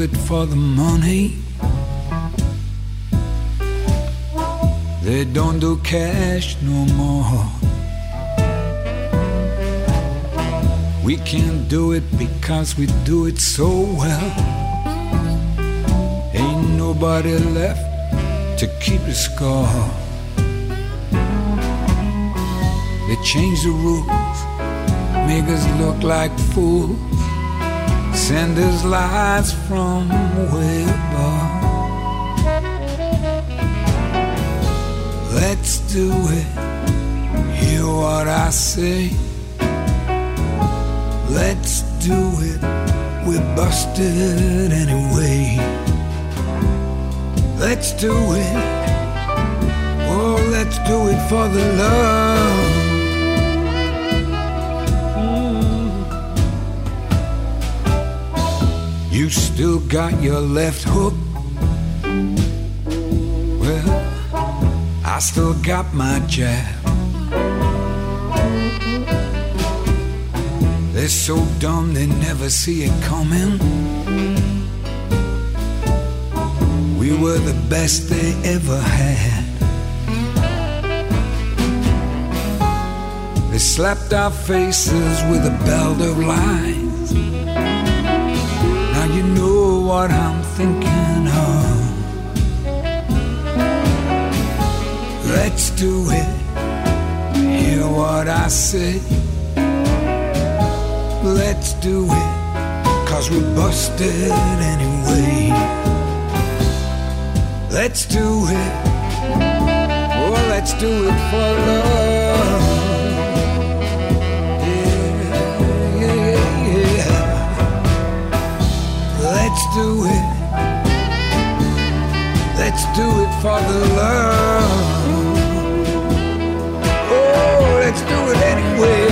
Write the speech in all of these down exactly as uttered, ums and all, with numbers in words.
it for the money. They don't do cash no more. We can't do it because we do it so well. Ain't nobody left to keep a score. They change the rules, make us look like fools, send us lies from way above. Let's do it, hear what I say. Let's do it, we're busted anyway. Let's do it, oh let's do it for the love. Mm. You still got your left hook. Well, I still got my jab. They're so dumb they never see it coming. We were the best they ever had. They slapped our faces with a belt of lies. Now you know what I'm thinking of. Let's do it, hear what I say. Let's do it, cause we're busted anyway. Let's do it, oh let's do it for love. Yeah, yeah, yeah. Let's do it, let's do it for the love. Oh, let's do it anyway.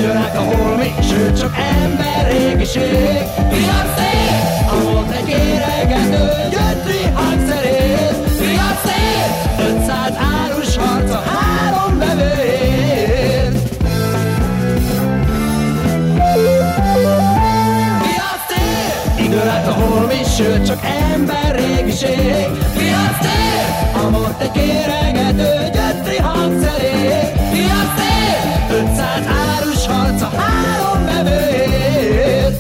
Igyorák a holmi, sőt csak emberrégiség. Piacé, a volt egy éregető, gyötri hangszerét. Piacé, ötszáz árus harca, három vevőért. Piacé, igyorák a holmi, sőt csak emberrégiség. Piacé, a volt egy éregető, gyötri hangszerét. Piacé, ötszáz árus harca, három vevőért.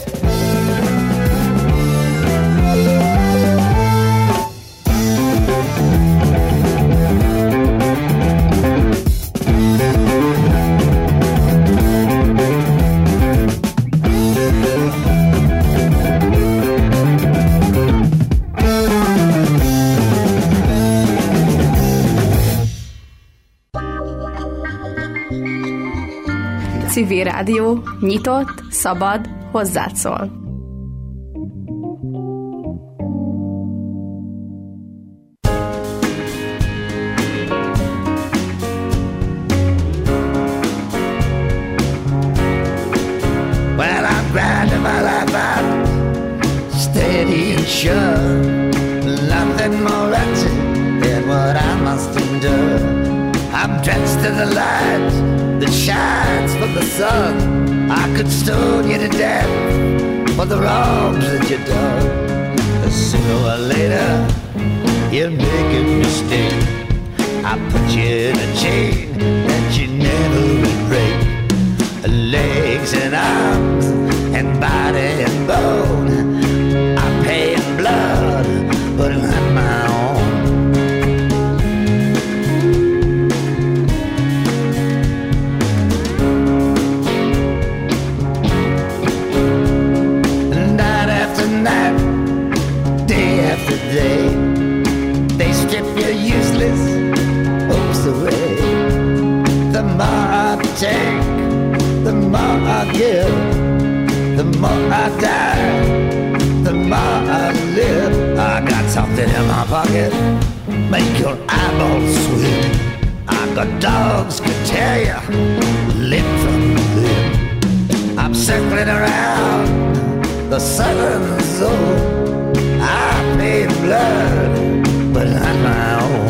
Civil Rádió, nyitott, szabad, hozzád szól. Well, I'm grinding my life out, steady and sure. Nothing more wretched than what I must endure. I'm drenched to the light that shines from the sun. I could stone you to death for the wrongs that you done. Sooner or later, you make a mistake. I put you in a chain that you never would break. Legs and arms and body and bone, I pay in blood, but not my own. Day. They strip your useless hopes away. The more I take, the more I give. The more I die, the more I live. I got something in my pocket, make your eyeballs swim. I got dogs can tear you limb from limb. I'm circling around the southern zone. I paid blood, but not my own.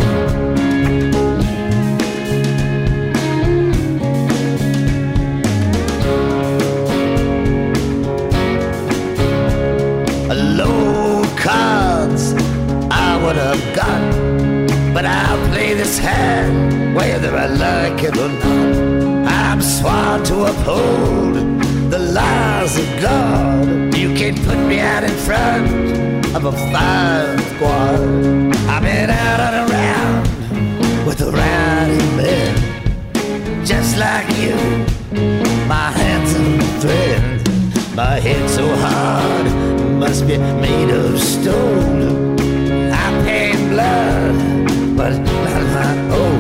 Low cards I would have got, but I'll play this hand whether I like it or not. I'm sworn to uphold the laws of God. You can't put me out in front of a fire squad. I've been out and around with the rowdy men, just like you, my handsome friend. My head so hard, must be made of stone. I'm paying blood, but not my own.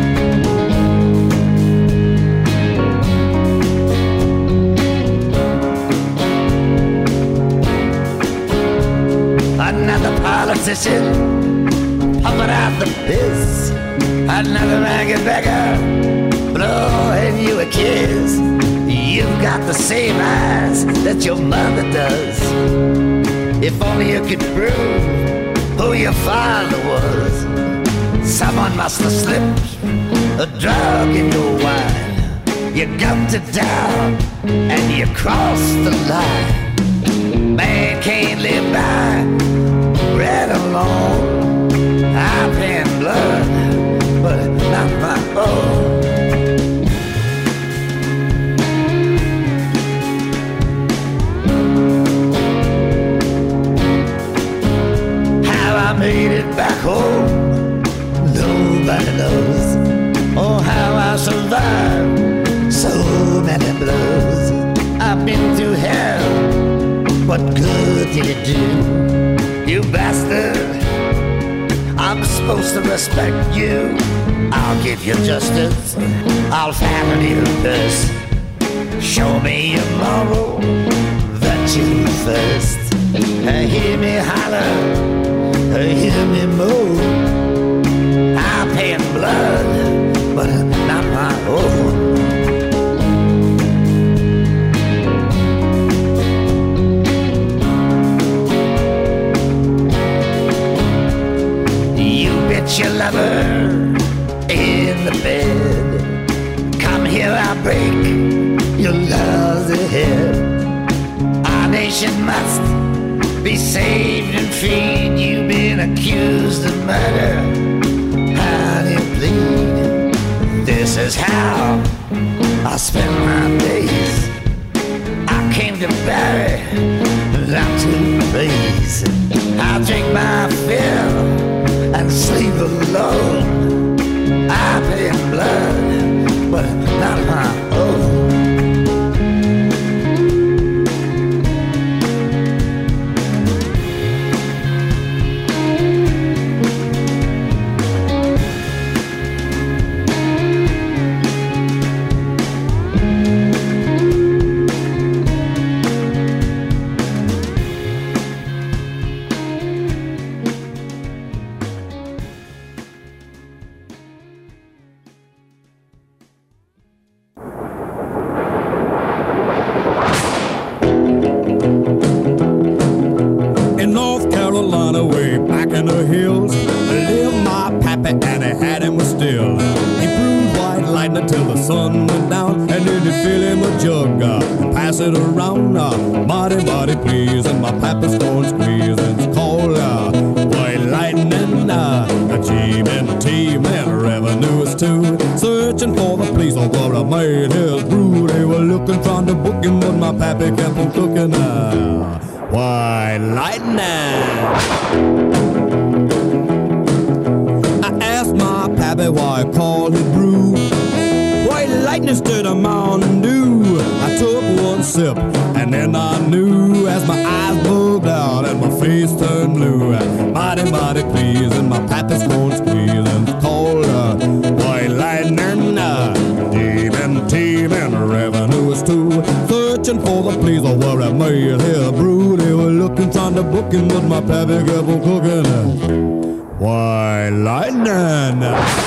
Another politician pumping out the piss. Another ragged beggar blowing you a kiss. You've got the same eyes that your mother does. If only you could prove who your father was. Someone must have slipped a drug in your wine. You gumped it down and you crossed the line. Man can't live by bread alone. I'm paying blood, but not my own. How I made it back home, nobody knows. Oh, how I survived so many blows. I've been through hell, what good did it do? You bastard, I'm supposed to respect you. I'll give you justice, I'll fatten your purse. Show me your moral virtue first. Hear me holler, hear me move. I'm paying blood, but not my own. wars ahead. Our nation must be saved and freed. You've been accused of murder. How do you plead? This is how I spend my days. I came to bury, not to please. I'll drink my fill and sleep alone. I pay in blood, but not my own. It around, uh, body, body, please, and my papa's going squeeze, and it's called uh, white lightning, uh, achievement, team, and revenue is too. Searching for the place of where I made his brew. They were looking, trying to book him, but my papa kept on cooking, uh, white lightning. I asked my papa why I called it brew. White lightning instead of Mountain Dew. I took one sip and then I knew as my eyes bugged out and my face turned blue. Mighty, mighty please, and my papa's going squeeze, and it's called uh, white lightning. Uh, demon team and revenue is too. Searching for the place of where I made his brew. They were looking, trying to book him, but my papa kept on cooking. Uh, white lightning.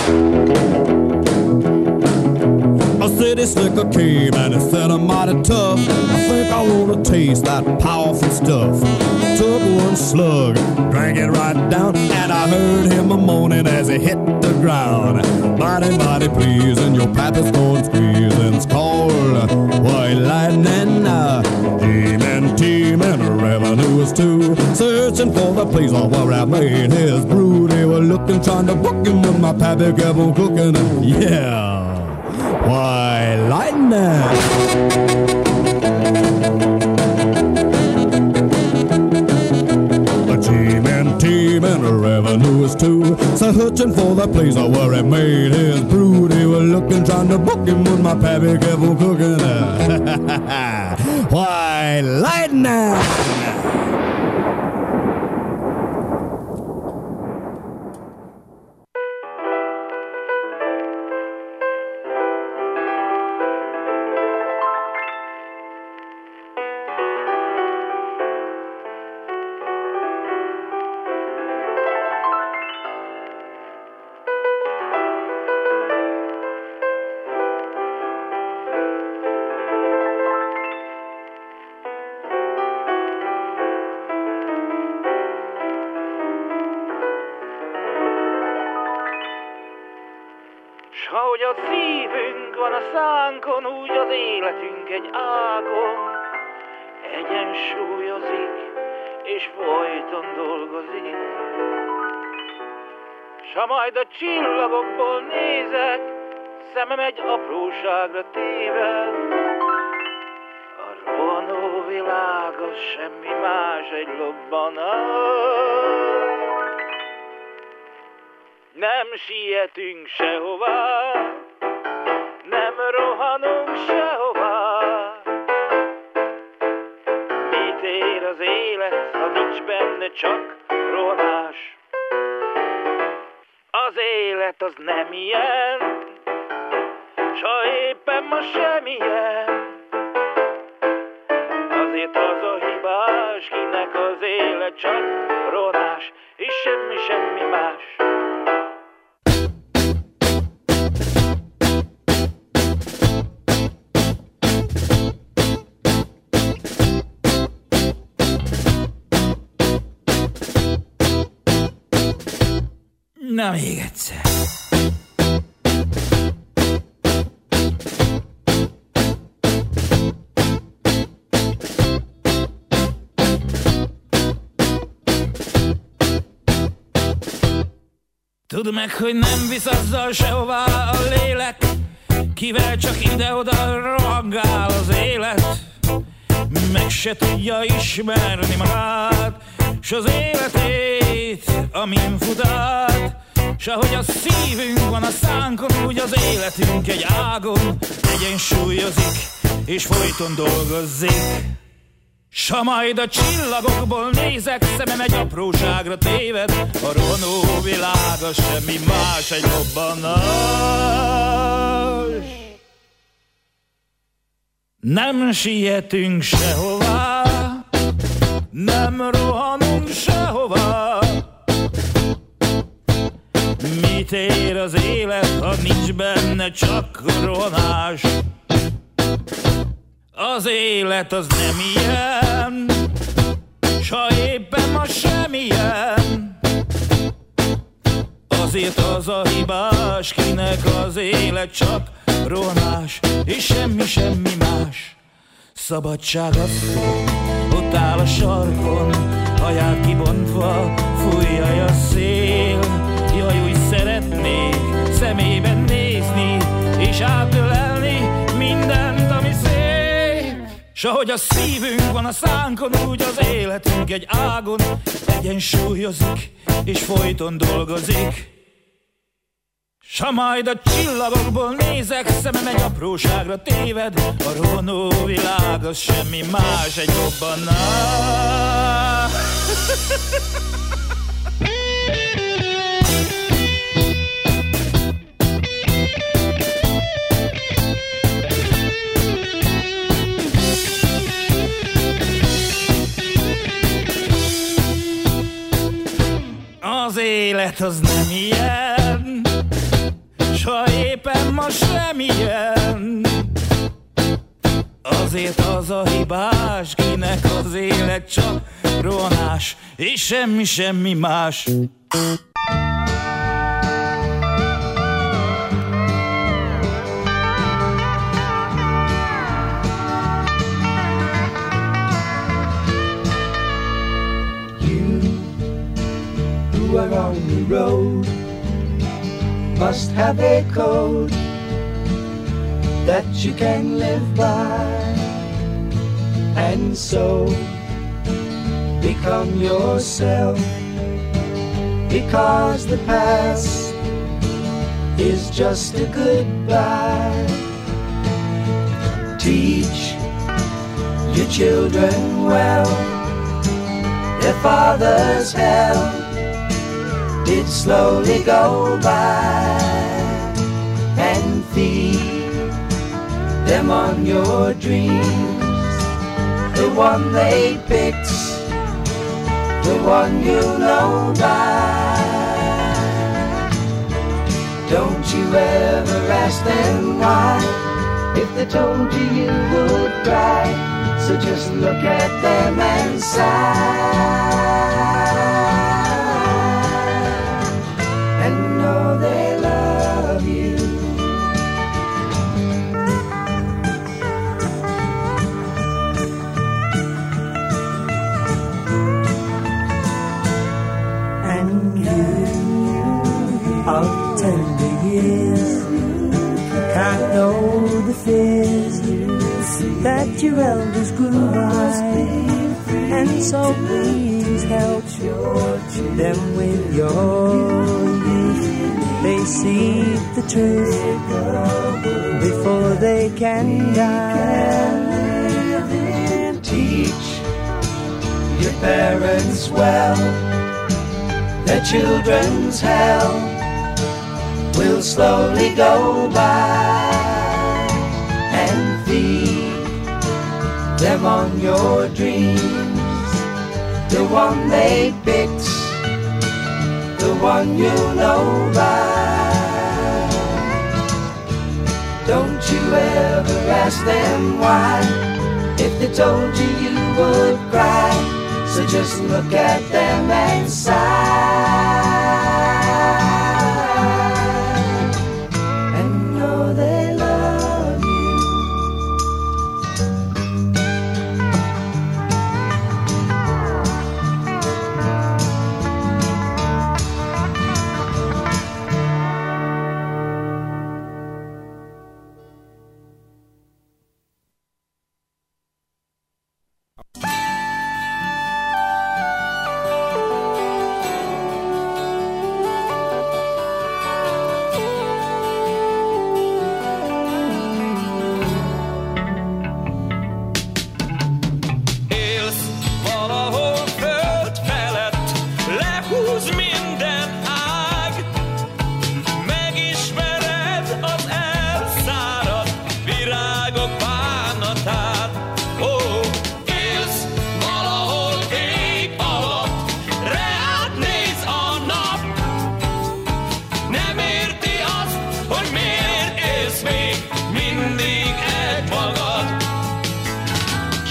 A city slicker came and it said I'm mighty tough. I think I wanna taste that powerful stuff. Took one slug, drank it right down, and I heard him a moaning as he hit the ground. Mighty, mighty please, and your papa's going squeeze, and it's called white lightning. Demon team and revenue is too. Searching for the place where I made his brew. They were looking, trying to book him, but my papa kept on cooking. Yeah. White lightning. A team and team and a revenue is too. So searching for the place where he made his brew. They were looking, trying to book him, but my pappy kept on cooking. White lightning. S ahogy a szívünk van a szánkon, úgy az életünk egy ágon egyensúlyozik, és folyton dolgozik. S ha majd a csillagokból nézek, szemem egy apróságra téved, a rohanó világ az semmi más, egy lobbanás. Nem sietünk sehová, nem rohanunk sehová. Mit ér az élet, ha nincs benne csak rohanás? Az élet az nem ilyen, s ha éppen ma semmilyen, azért az a hibás, kinek az élet csak rohanás, és semmi, semmi más. Na még egyszer. Tudd meg, hogy nem visz azzal sehová a lélek, kivel csak ide-oda rohangál az élet. Meg se tudja ismerni magát, s az életét, amin futát. S ahogy a szívünk van a szánkon, úgy az életünk egy ágon egyensúlyozik, és folyton dolgozik. S ha majd a csillagokból nézek, szemem egy apróságra téved, a rohanó világ az semmi más, egy robbanás. Nem sietünk sehová, nem rohanunk sehová. Mit ér az élet, ha nincs benne csak rohanás? Az élet az nem ilyen, s ha éppen ma semmilyen. Azért az a hibás, kinek az élet csak rohanás, és semmi, semmi más. Szabadság az, ott áll a sarkon, haját kibontva, fújja a szél. Jaj, úgy szeretnék szemében nézni, és átölelni mindent, ami szép. S ahogy a szívünk van a szánkon, úgy az életünk egy ágon egyensúlyozik, és folyton dolgozik. S ha majd a csillagokból nézek, szemem egy apróságra téved, a rohanó világ az semmi más, egy robbanás. Az élet az nem ilyen, s ha éppen ma semmilyen. Azért az a hibás, kinek az élet csak rohanás, és semmi, semmi más. You are on the road, must have a code that you can live by, and so become yourself, because the past is just a goodbye. Teach your children well, their father's hell did slowly go by, and feed them on your dreams, the one they picked, the one you know by. Don't you ever ask them why, if they told you you would cry, so just look at them and sigh. They love you. And you of tender years can't know the fears that your elders grew by, and so please help them with your youth. They seek the truth before they can die. Teach your parents well, their children's hell will slowly go by, and feed them on your dreams, the one they picked, the one you know by. Don't you ever ask them why, if they told you you would cry, so just look at them and sigh.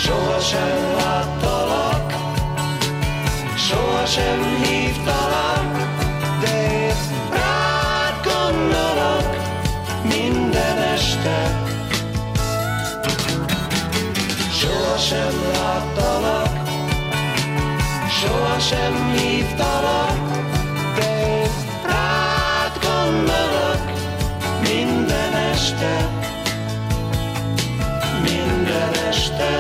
Sohasem láttalak, sohasem hívtalak, de én rád gondolok minden este. Sohasem láttalak, sohasem hívtalak, de én rád gondolok minden este, minden este.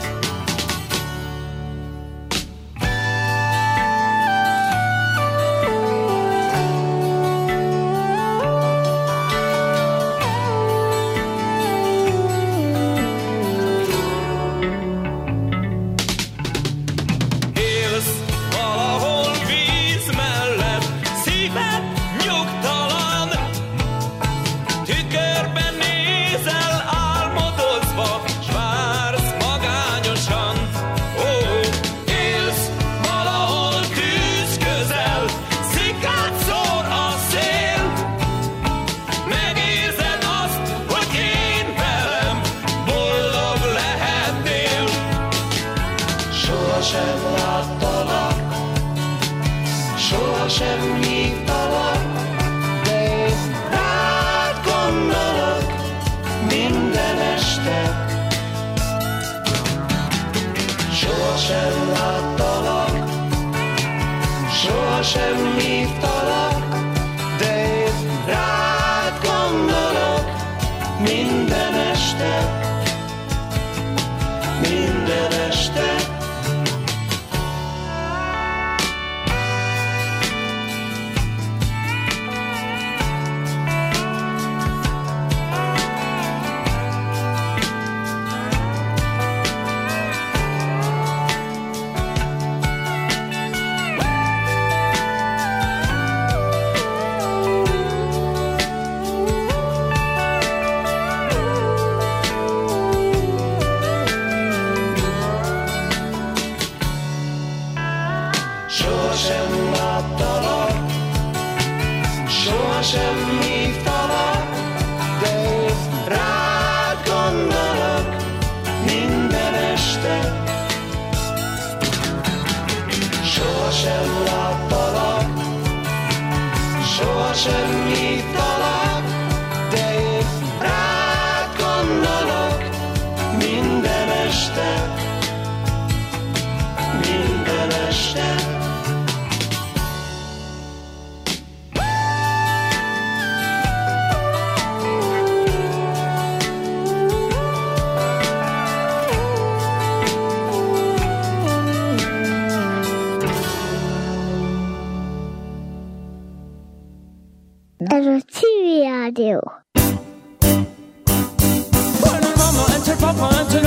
Sohasem láttalak, sohasem hívtalak, de én rád gondolok minden este. Sohasem láttalak, sohasem hívtalak, de én rád gondolok minden este, minden este. Sohasem láttalak, sohasem hívtalak, de én rád gondolok minden este. Sohasem láttalak, sohasem hívtalak, de én rád gondolok minden este, minden este. Ez a Civil Rádió.